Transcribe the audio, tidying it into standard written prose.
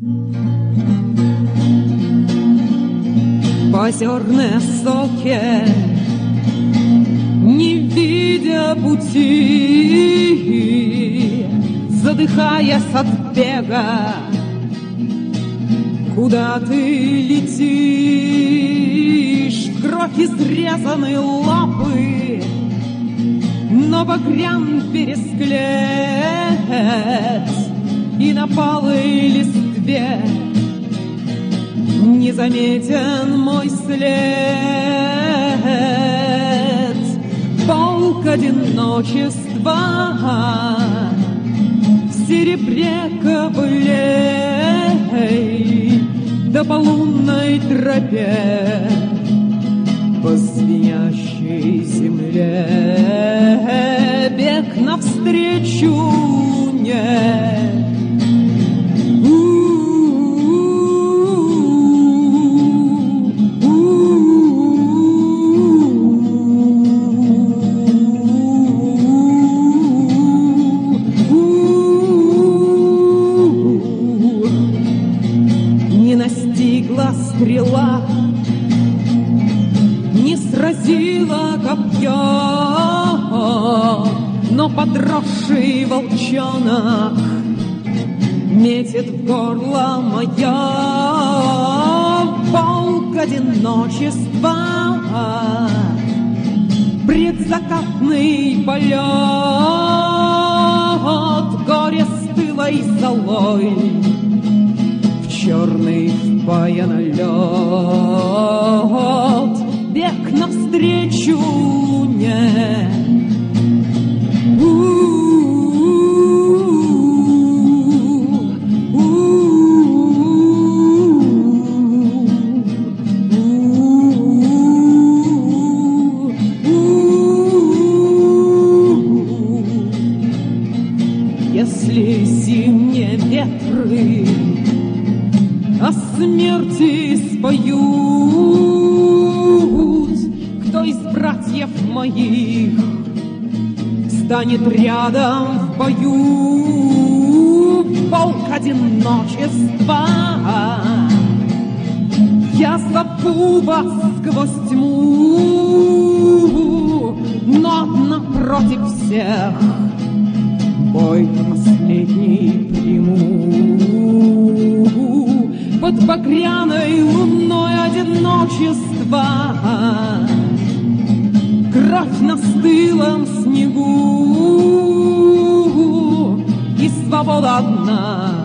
По озерной соке, не видя пути, задыхаясь от бега, куда ты летишь? В кровь изрезаны лапы, но багрян пересклет, и на палой листве незаметен мой след. Полк одиночества в серебре кобылей до полунной тропе по звенящей земле. Бег навстречу мне. Стрела не сразила копье, но подросший волчонок метит в горло мое. Полк одиночества, предзакатный полет, горе стылой золой черный впаян лед. Бег навстречу мне. Если зимние ветры о смерти споют, кто из братьев моих станет рядом в бою? Полк одиночества, я зову вас сквозь тьму, но напротив всех бой последний приму. Под багряной луной одиночества кровь на стылом снегу, и свобода одна